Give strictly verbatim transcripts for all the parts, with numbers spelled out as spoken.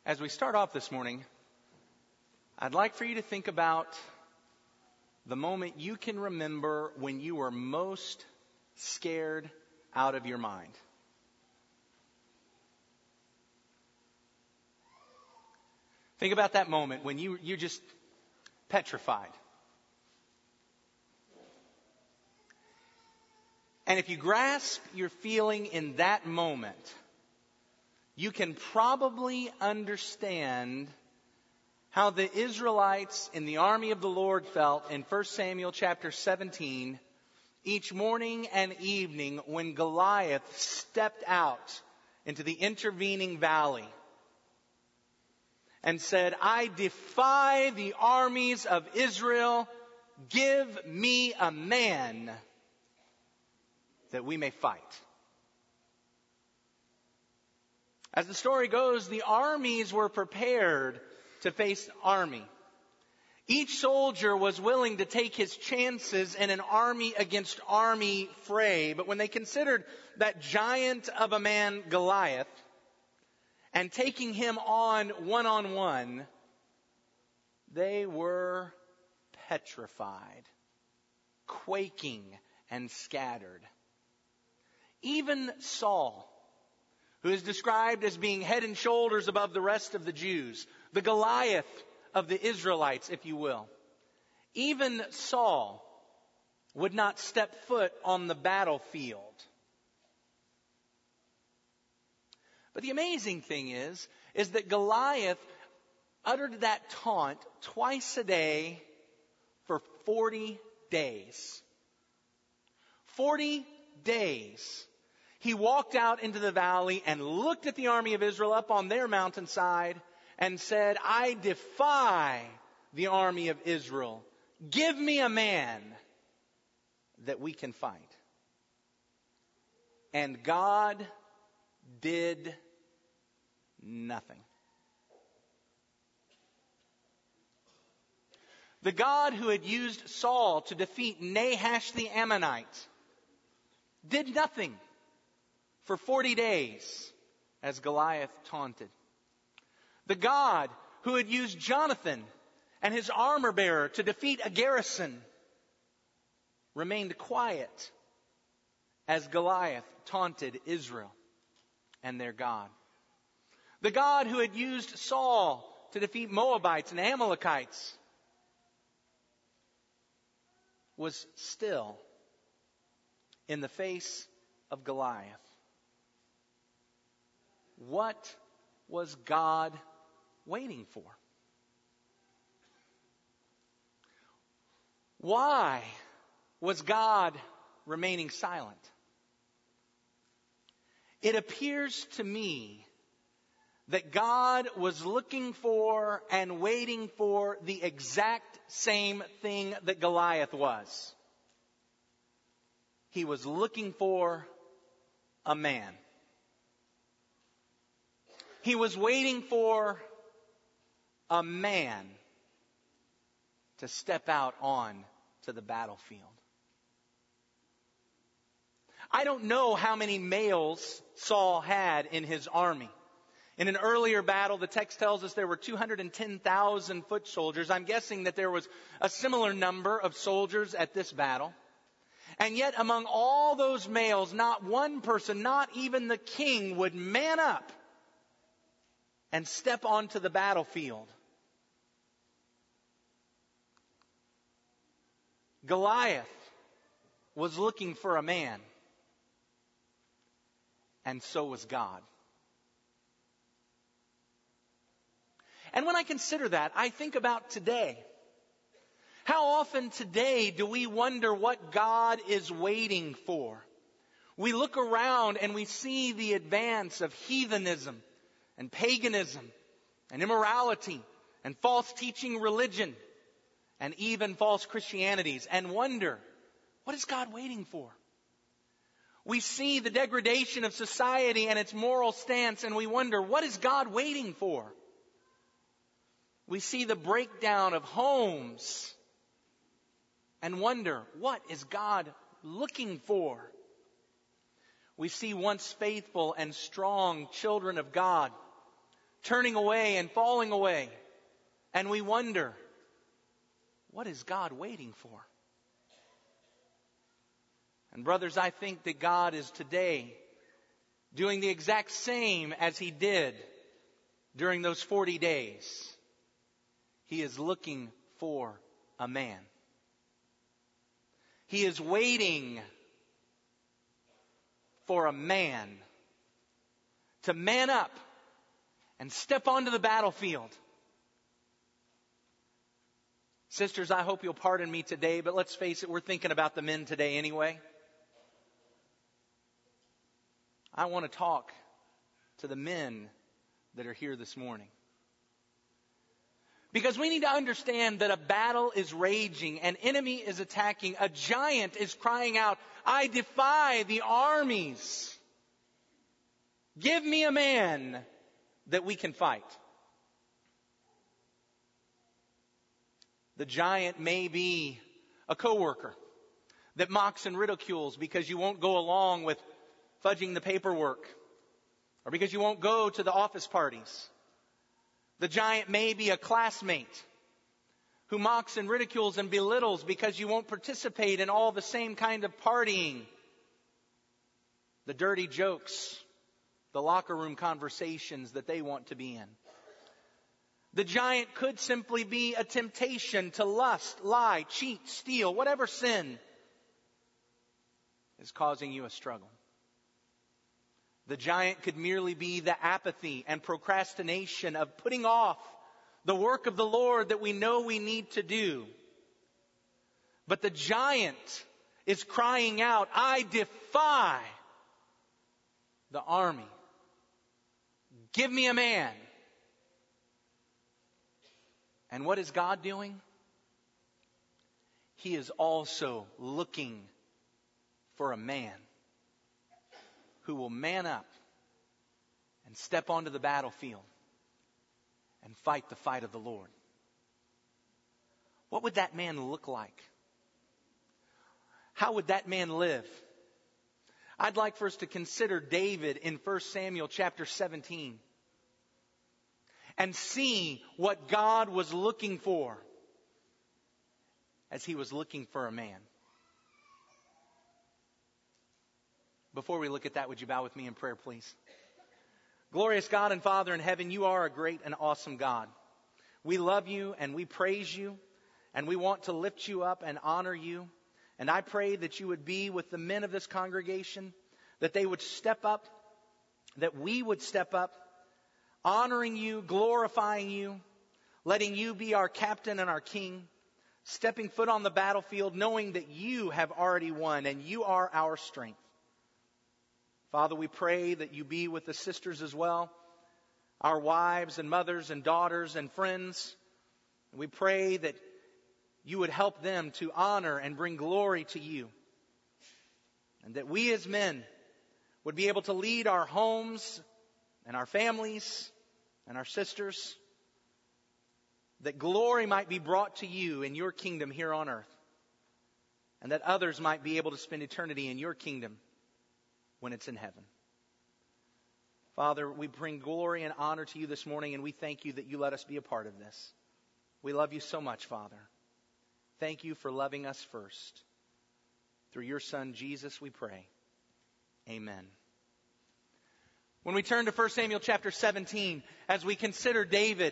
As we start off this morning, I'd like for you to think about the moment you can remember when you were most scared out of your mind. Think about that moment when you, you're just petrified. And if you grasp your feeling in that moment, you can probably understand how the Israelites in the army of the Lord felt in First Samuel chapter seventeen, each morning and evening when Goliath stepped out into the intervening valley and said, "I defy the armies of Israel. Give me a man that we may fight." As the story goes, the armies were prepared to face army. Each soldier was willing to take his chances in an army against army fray. But when they considered that giant of a man, Goliath, and taking him on one-on-one, they were petrified, quaking and scattered. Even Saul, who is described as being head and shoulders above the rest of the Jews, the Goliath of the Israelites, if you will. Even Saul would not step foot on the battlefield. But the amazing thing is, is that Goliath uttered that taunt twice a day for forty days. Forty days. He walked out into the valley and looked at the army of Israel up on their mountainside and said, "I defy the army of Israel. Give me a man that we can fight." And God did nothing. The God who had used Saul to defeat Nahash the Ammonite did nothing for forty days as Goliath taunted. The God who had used Jonathan and his armor bearer to defeat a garrison remained quiet as Goliath taunted Israel and their God. The God who had used Saul to defeat Moabites and Amalekites was still in the face of Goliath. What was God waiting for? Why was God remaining silent? It appears to me that God was looking for and waiting for the exact same thing that Goliath was. He was looking for a man. He was waiting for a man to step out on to the battlefield. I don't know how many males Saul had in his army. In an earlier battle, the text tells us there were two hundred ten thousand foot soldiers. I'm guessing that there was a similar number of soldiers at this battle. And yet among all those males, not one person, not even the king, would man up and step onto the battlefield. Goliath was looking for a man, and so was God. And when I consider that, I think about today. How often today do we wonder what God is waiting for? We look around and we see the advance of heathenism and paganism and immorality and false teaching religion and even false Christianities and wonder, what is God waiting for? We see the degradation of society and its moral stance and we wonder, what is God waiting for? We see the breakdown of homes and wonder, what is God looking for? We see once faithful and strong children of God turning away and falling away. And we wonder, what is God waiting for? And brothers, I think that God is today doing the exact same as He did during those forty days. He is looking for a man. He is waiting for a man to man up and step onto the battlefield. Sisters, I hope you'll pardon me today, but let's face it, we're thinking about the men today anyway. I want to talk to the men that are here this morning. Because we need to understand that a battle is raging, an enemy is attacking, a giant is crying out, I defy the armies. Give me a man that we can fight. The giant may be a coworker that mocks and ridicules because you won't go along with fudging the paperwork, or because you won't go to the office parties. The giant may be a classmate who mocks and ridicules and belittles because you won't participate in all the same kind of partying. The dirty jokes, the locker room conversations that they want to be in. The giant could simply be a temptation to lust, lie, cheat, steal, whatever sin is causing you a struggle. The giant could merely be the apathy and procrastination of putting off the work of the Lord that we know we need to do. But the giant is crying out, I defy the army. Give me a man. And what is God doing? He is also looking for a man who will man up and step onto the battlefield and fight the fight of the Lord. What would that man look like? How would that man live? I'd like for us to consider David in First Samuel chapter seventeen and see what God was looking for as He was looking for a man. Before we look at that, would you bow with me in prayer, please? Glorious God and Father in heaven, you are a great and awesome God. We love you and we praise you and we want to lift you up and honor you. And I pray that you would be with the men of this congregation, that they would step up, that we would step up, honoring you, glorifying you, letting you be our captain and our king, stepping foot on the battlefield, knowing that you have already won and you are our strength. Father, we pray that you be with the sisters as well, our wives and mothers and daughters and friends. We pray that you would help them to honor and bring glory to you. And that we as men would be able to lead our homes and our families and our sisters. That glory might be brought to you in your kingdom here on earth. And that others might be able to spend eternity in your kingdom when it's in heaven. Father, we bring glory and honor to you this morning, and we thank you that you let us be a part of this. We love you so much, Father. Thank you for loving us first. Through your Son, Jesus, we pray. Amen. When we turn to First Samuel chapter seventeen, as we consider David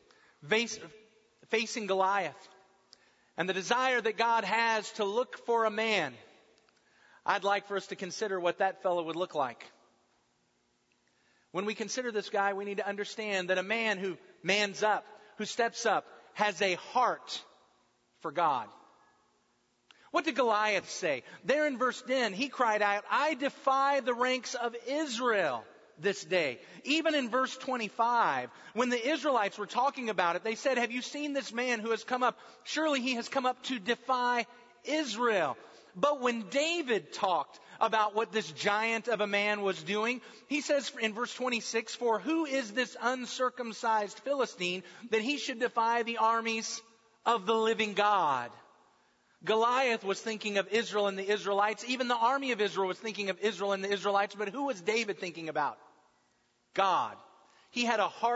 facing Goliath and the desire that God has to look for a man, I'd like for us to consider what that fellow would look like. When we consider this guy, we need to understand that a man who mans up, who steps up, has a heart for God. What did Goliath say? There in verse ten, he cried out, I defy the ranks of Israel this day. Even in verse twenty-five, when the Israelites were talking about it, they said, have you seen this man who has come up? Surely he has come up to defy Israel. But when David talked about what this giant of a man was doing, he says in verse twenty-six, for who is this uncircumcised Philistine that he should defy the armies of the living God? Goliath was thinking of Israel and the Israelites. Even the army of Israel was thinking of Israel and the Israelites. But who was David thinking about? God. He had a heart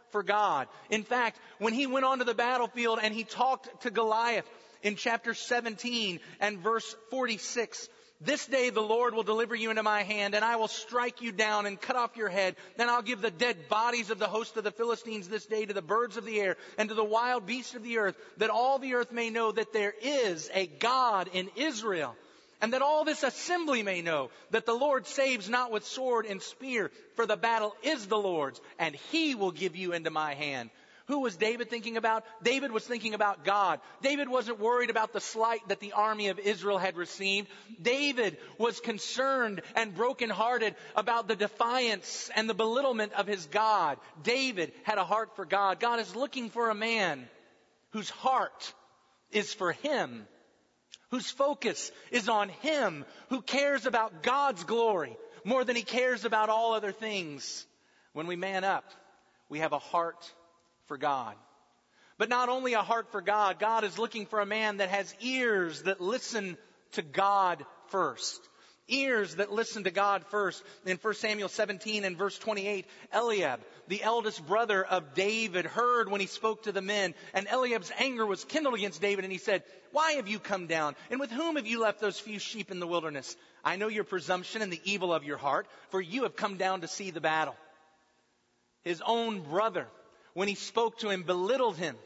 for God. In fact, when he went onto the battlefield and he talked to Goliath in chapter seventeen and verse forty-six, this day the Lord will deliver you into my hand, and I will strike you down and cut off your head. Then I'll give the dead bodies of the host of the Philistines this day to the birds of the air and to the wild beasts of the earth, that all the earth may know that there is a God in Israel. And that all this assembly may know that the Lord saves not with sword and spear, for the battle is the Lord's, and he will give you into my hand. Who was David thinking about? David was thinking about God. David wasn't worried about the slight that the army of Israel had received. David was concerned and brokenhearted about the defiance and the belittlement of his God. David had a heart for God. God is looking for a man whose heart is for him, whose focus is on him, who cares about God's glory more than he cares about all other things. When we man up, we have a heart for God. But not only a heart for God, God is looking for a man that has ears that listen to God first. Ears that listen to God first. In First Samuel seventeen and verse twenty-eight, Eliab, the eldest brother of David, heard when he spoke to the men. And Eliab's anger was kindled against David, and he said, why have you come down? And with whom have you left those few sheep in the wilderness? I know your presumption and the evil of your heart, for you have come down to see the battle. His own brother, when he spoke to him, belittled him,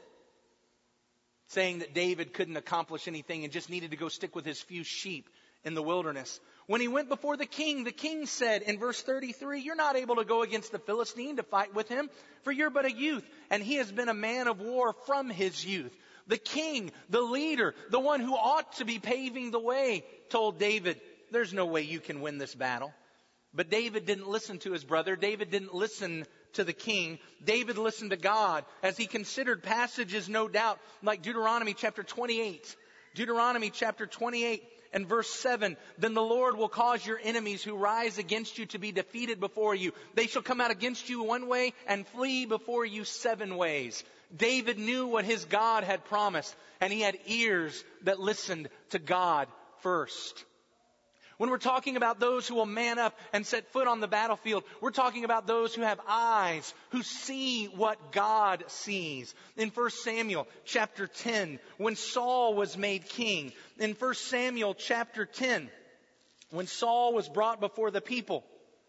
saying that David couldn't accomplish anything and just needed to go stick with his few sheep in the wilderness. When he went before the king, the king said in verse thirty-three, you're not able to go against the Philistine to fight with him, for you're but a youth, and he has been a man of war from his youth. The king, the leader, the one who ought to be paving the way, told David, there's no way you can win this battle. But David didn't listen to his brother. David didn't listen to the king. David listened to God as he considered passages, no doubt, like Deuteronomy chapter twenty-eight. Deuteronomy chapter twenty-eight and verse seven. Then the Lord will cause your enemies who rise against you to be defeated before you. They shall come out against you one way and flee before you seven ways. David knew what his God had promised, and he had ears that listened to God first. When we're talking about those who will man up and set foot on the battlefield, we're talking about those who have eyes, who see what God sees. In First Samuel chapter ten, when Saul was made king, in First Samuel chapter ten, when Saul was brought before the people,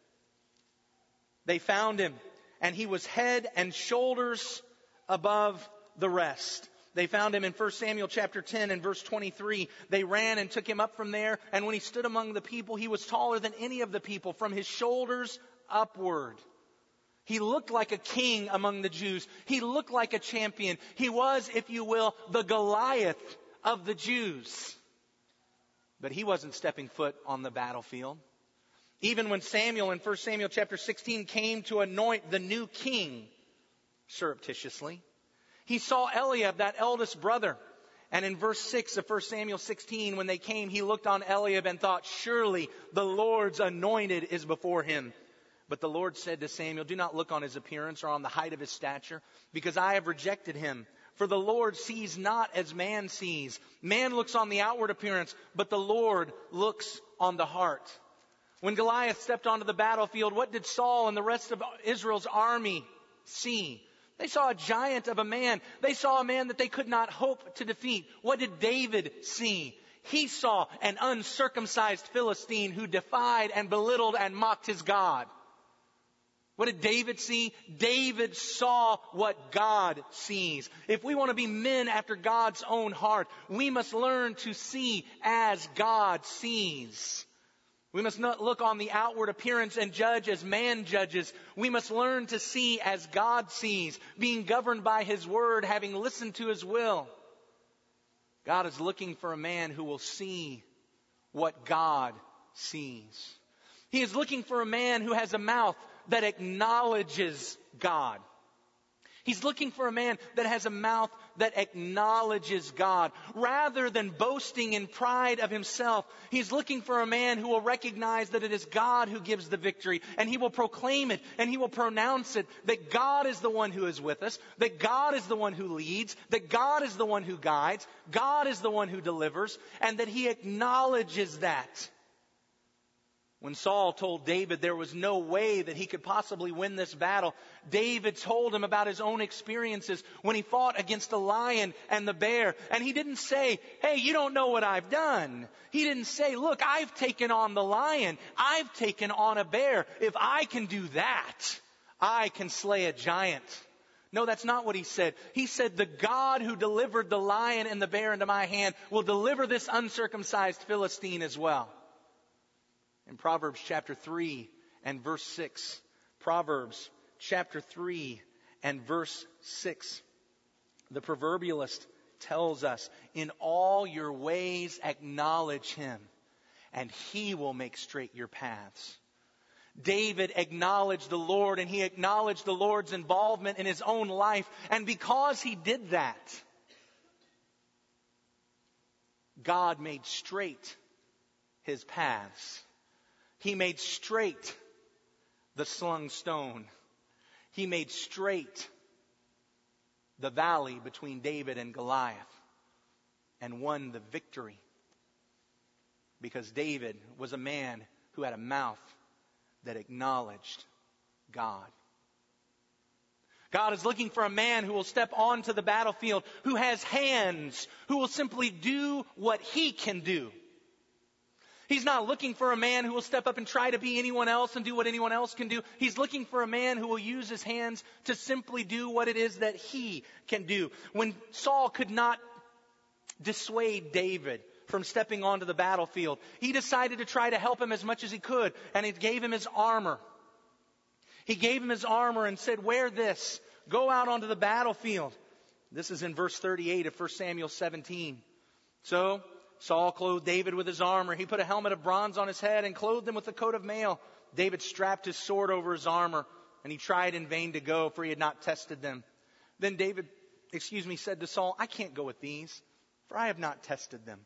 they found him, and he was head and shoulders above the rest. They found him in First Samuel chapter ten and verse twenty-three. They ran and took him up from there. And when he stood among the people, he was taller than any of the people from his shoulders upward. He looked like a king among the Jews. He looked like a champion. He was, if you will, the Goliath of the Jews. But he wasn't stepping foot on the battlefield. Even when Samuel in First Samuel chapter sixteen came to anoint the new king surreptitiously, he saw Eliab, that eldest brother. And in verse six of First Samuel sixteen, when they came, he looked on Eliab and thought, surely the Lord's anointed is before him. But the Lord said to Samuel, do not look on his appearance or on the height of his stature, because I have rejected him. For the Lord sees not as man sees. Man looks on the outward appearance, but the Lord looks on the heart. When Goliath stepped onto the battlefield, what did Saul and the rest of Israel's army see? They saw a giant of a man. They saw a man that they could not hope to defeat. What did David see? He saw an uncircumcised Philistine who defied and belittled and mocked his God. What did David see? David saw what God sees. If we want to be men after God's own heart, we must learn to see as God sees. We must not look on the outward appearance and judge as man judges. We must learn to see as God sees, being governed by His word, having listened to His will. God is looking for a man who will see what God sees. He is looking for a man who has a mouth that acknowledges God. He's looking for a man that has a mouth that acknowledges God. Rather than boasting in pride of himself, he's looking for a man who will recognize that it is God who gives the victory. And he will proclaim it and he will pronounce it, that God is the one who is with us, that God is the one who leads, that God is the one who guides, God is the one who delivers, and that he acknowledges that. When Saul told David there was no way that he could possibly win this battle, David told him about his own experiences when he fought against the lion and the bear. And he didn't say, hey, you don't know what I've done. He didn't say, look, I've taken on the lion. I've taken on a bear. If I can do that, I can slay a giant. No, that's not what he said. He said, the God who delivered the lion and the bear into my hand will deliver this uncircumcised Philistine as well. In Proverbs chapter three and verse six, Proverbs chapter three and verse six, the proverbialist tells us, in all your ways acknowledge him, and he will make straight your paths. David acknowledged the Lord, and he acknowledged the Lord's involvement in his own life. And because he did that, God made straight his paths. He made straight the slung stone. He made straight the valley between David and Goliath and won the victory. Because David was a man who had a mouth that acknowledged God. God is looking for a man who will step onto the battlefield, who has hands, who will simply do what he can do. He's not looking for a man who will step up and try to be anyone else and do what anyone else can do. He's looking for a man who will use his hands to simply do what it is that he can do. When Saul could not dissuade David from stepping onto the battlefield, he decided to try to help him as much as he could, and he gave him his armor. He gave him his armor and said, wear this. Go out onto the battlefield. This is in verse thirty-eight of First Samuel seventeen. So Saul clothed David with his armor. He put a helmet of bronze on his head and clothed him with a coat of mail. David strapped his sword over his armor, and he tried in vain to go, for he had not tested them. Then David, excuse me, said to Saul, I can't go with these, for I have not tested them.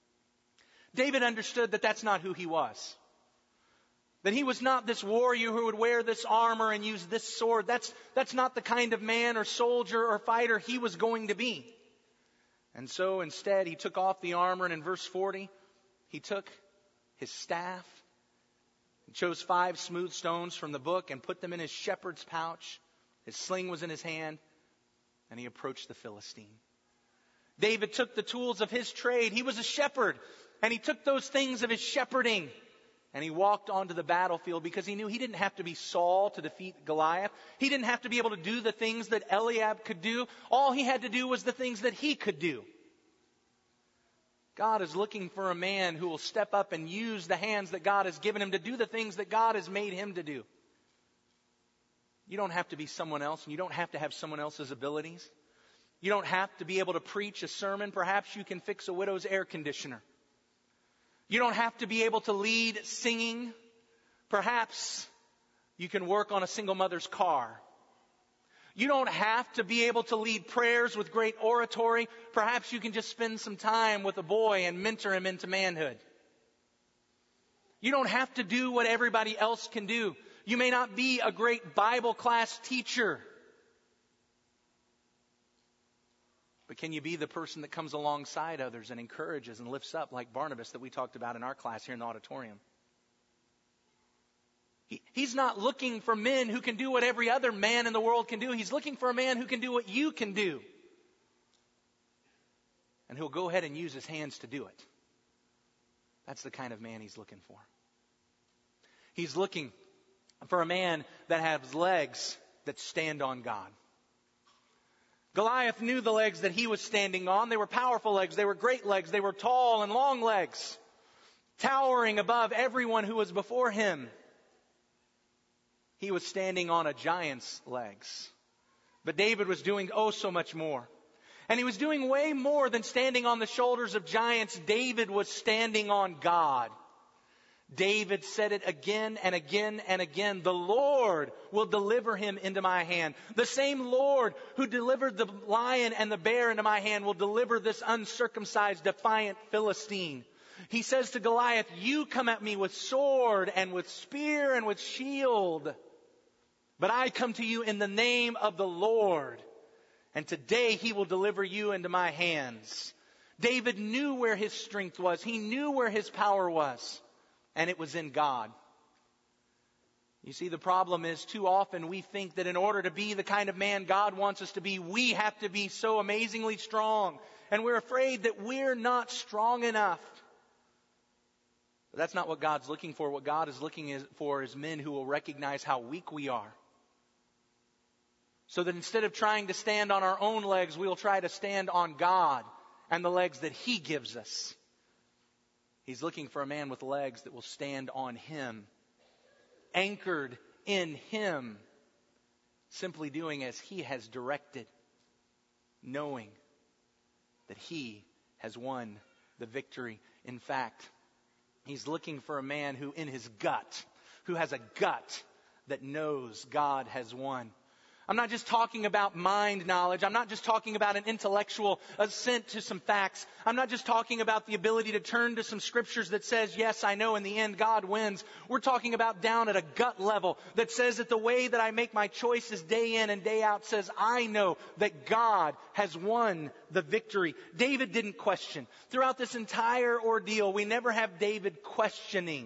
David understood that that's not who he was. That he was not this warrior who would wear this armor and use this sword. That's, that's not the kind of man or soldier or fighter he was going to be. And so instead he took off the armor, and in verse forty, he took his staff, and chose five smooth stones from the book and put them in his shepherd's pouch. His sling was in his hand, and he approached the Philistine. David took the tools of his trade. He was a shepherd, and he took those things of his shepherding, and he walked onto the battlefield because he knew he didn't have to be Saul to defeat Goliath. He didn't have to be able to do the things that Eliab could do. All he had to do was the things that he could do. God is looking for a man who will step up and use the hands that God has given him to do the things that God has made him to do. You don't have to be someone else, and you don't have to have someone else's abilities. You don't have to be able to preach a sermon. Perhaps you can fix a widow's air conditioner. You don't have to be able to lead singing. Perhaps you can work on a single mother's car. You don't have to be able to lead prayers with great oratory. Perhaps you can just spend some time with a boy and mentor him into manhood. You don't have to do what everybody else can do. You may not be a great Bible class teacher. But can you be the person that comes alongside others and encourages and lifts up, like Barnabas that we talked about in our class here in the auditorium? He, he's not looking for men who can do what every other man in the world can do. He's looking for a man who can do what you can do. And who'll go ahead and use his hands to do it. That's the kind of man he's looking for. He's looking for a man that has legs that stand on God. Goliath knew the legs that he was standing on. They were powerful legs. They were great legs. They were tall and long legs, towering above everyone who was before him. He was standing on a giant's legs. But David was doing oh so much more. And he was doing way more than standing on the shoulders of giants. David was standing on God. David said it again and again and again. The Lord will deliver him into my hand. The same Lord who delivered the lion and the bear into my hand will deliver this uncircumcised, defiant Philistine. He says to Goliath, you come at me with sword and with spear and with shield. But I come to you in the name of the Lord. And today he will deliver you into my hands. David knew where his strength was. He knew where his power was. And it was in God. You see, the problem is too often we think that in order to be the kind of man God wants us to be, we have to be so amazingly strong. And we're afraid that we're not strong enough. But that's not what God's looking for. What God is looking is- for is men who will recognize how weak we are. So that instead of trying to stand on our own legs, we'll try to stand on God and the legs that He gives us. He's looking for a man with legs that will stand on Him, anchored in Him, simply doing as He has directed, knowing that He has won the victory. In fact, He's looking for a man who in his gut, who has a gut that knows God has won. I'm not just talking about mind knowledge. I'm not just talking about an intellectual assent to some facts. I'm not just talking about the ability to turn to some scriptures that says, yes, I know in the end God wins. We're talking about down at a gut level that says that the way that I make my choices day in and day out says I know that God has won the victory. David didn't question. Throughout this entire ordeal, we never have David questioning.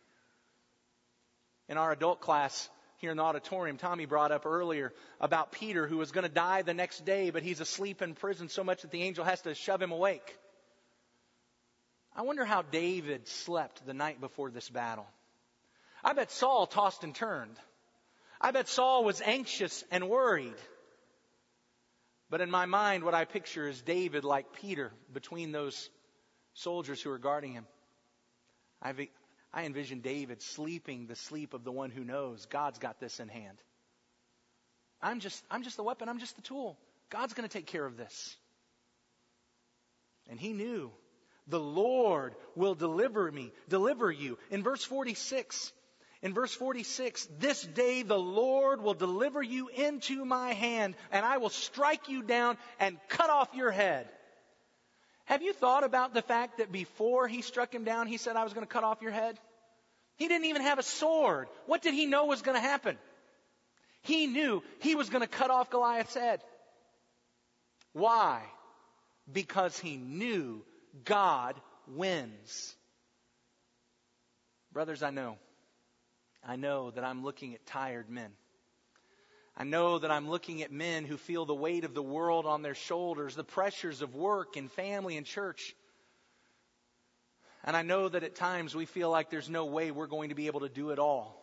In our adult class, here in the auditorium, Tommy brought up earlier about Peter, who was going to die the next day, but he's asleep in prison so much that the angel has to shove him awake. I wonder how David slept the night before this battle. I bet Saul tossed and turned. I bet Saul was anxious and worried. But in my mind, what I picture is David like Peter between those soldiers who are guarding him. I've I envision David sleeping the sleep of the one who knows God's got this in hand. I'm just, I'm just the weapon. I'm just the tool. God's going to take care of this. And he knew the Lord will deliver me, deliver you. In verse forty-six, in verse forty-six, this day the Lord will deliver you into my hand, and I will strike you down and cut off your head. Have you thought about the fact that before he struck him down, he said, I was going to cut off your head? He didn't even have a sword. What did he know was going to happen? He knew he was going to cut off Goliath's head. Why? Because he knew God wins. Brothers, I know. I know that I'm looking at tired men. I know that I'm looking at men who feel the weight of the world on their shoulders, the pressures of work and family and church. And I know that at times we feel like there's no way we're going to be able to do it all.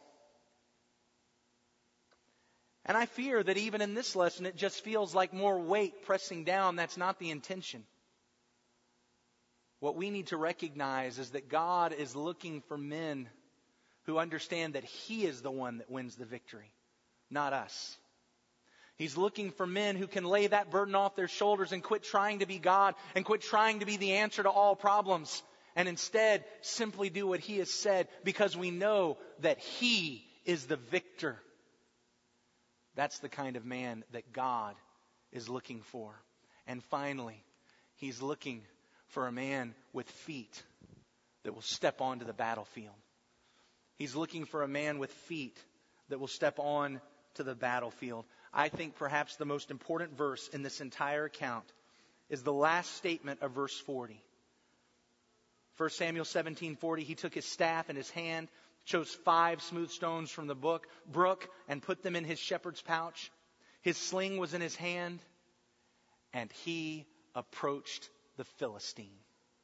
And I fear that even in this lesson, it just feels like more weight pressing down. That's not the intention. What we need to recognize is that God is looking for men who understand that He is the one that wins the victory, not us. He's looking for men who can lay that burden off their shoulders and quit trying to be God and quit trying to be the answer to all problems, and instead simply do what He has said, because we know that He is the victor. That's the kind of man that God is looking for. And finally, He's looking for a man with feet that will step onto the battlefield. He's looking for a man with feet that will step on to the battlefield. I think perhaps the most important verse in this entire account is the last statement of verse forty. First Samuel seventeen forty, he took his staff in his hand, chose five smooth stones from the book, brook, and put them in his shepherd's pouch. His sling was in his hand, and he approached the Philistine.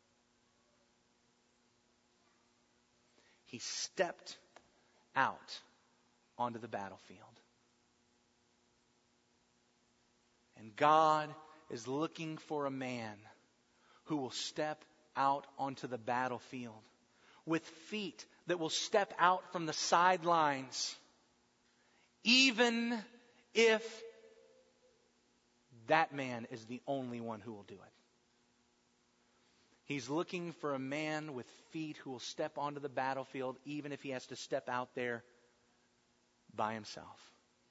He stepped out onto the battlefield. And God is looking for a man who will step out onto the battlefield with feet that will step out from the sidelines, even if that man is the only one who will do it. He's looking for a man with feet who will step onto the battlefield, even if he has to step out there by himself.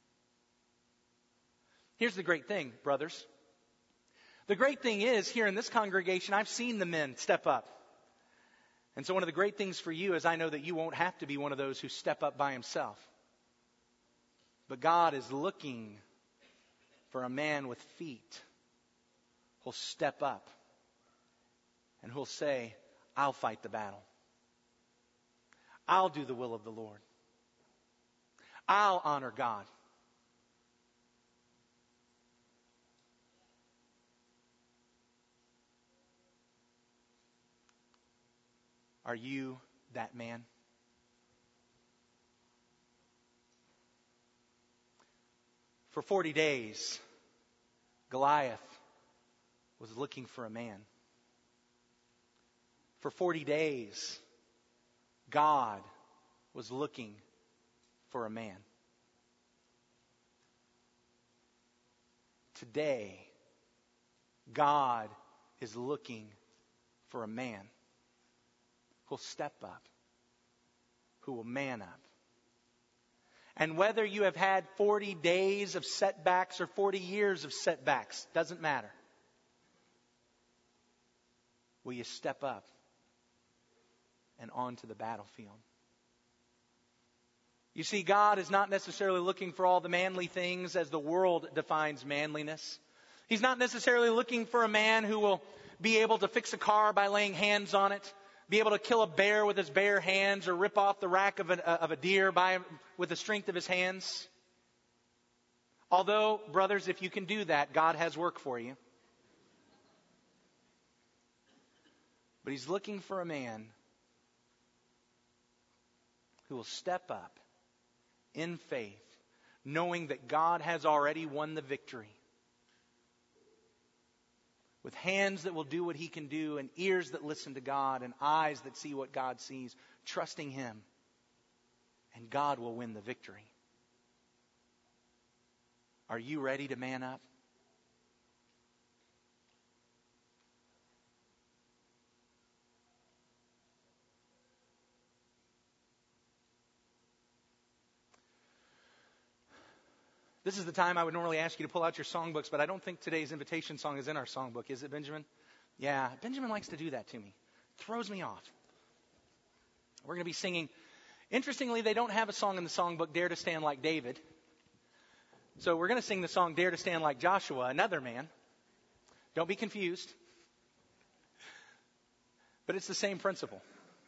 Here's the great thing, brothers. The great thing is, here in this congregation, I've seen the men step up. And so one of the great things for you is I know that you won't have to be one of those who step up by himself. But God is looking for a man with feet who'll step up and who'll say, I'll fight the battle. I'll do the will of the Lord. I'll honor God. Are you that man? For forty days, Goliath was looking for a man. For forty days, God was looking for a man. Today, God is looking for a man who'll step up, who will man up. And whether you have had forty days of setbacks or forty years of setbacks, doesn't matter. Will you step up and onto the battlefield? You see, God is not necessarily looking for all the manly things as the world defines manliness. He's not necessarily looking for a man who will be able to fix a car by laying hands on it, be able to kill a bear with his bare hands, or rip off the rack of a, of a deer by, with the strength of his hands. Although, brothers, if you can do that, God has work for you. But He's looking for a man who will step up in faith, knowing that God has already won the victory. With hands that will do what He can do, and ears that listen to God, and eyes that see what God sees, trusting Him. And God will win the victory. Are you ready to man up? This is the time I would normally ask you to pull out your songbooks, but I don't think today's invitation song is in our songbook. Is it, Benjamin? Yeah, Benjamin likes to do that to me. Throws me off. We're going to be singing. Interestingly, they don't have a song in the songbook, Dare to Stand Like David. So we're going to sing the song, Dare to Stand Like Joshua, another man. Don't be confused. But it's the same principle.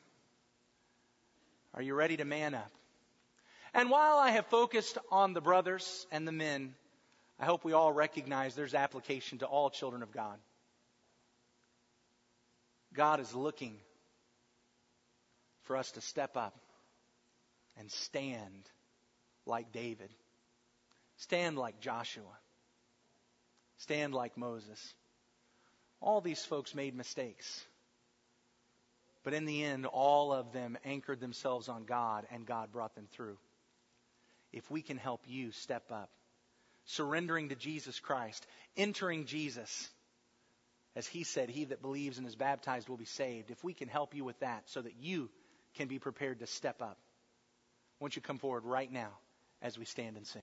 Are you ready to man up? And while I have focused on the brothers and the men, I hope we all recognize there's application to all children of God. God is looking for us to step up and stand like David. Stand like Joshua. Stand like Moses. All these folks made mistakes. But in the end, all of them anchored themselves on God, and God brought them through. If we can help you step up, surrendering to Jesus Christ, entering Jesus, as He said, he that believes and is baptized will be saved. If we can help you with that so that you can be prepared to step up, won't you come forward right now as we stand and sing?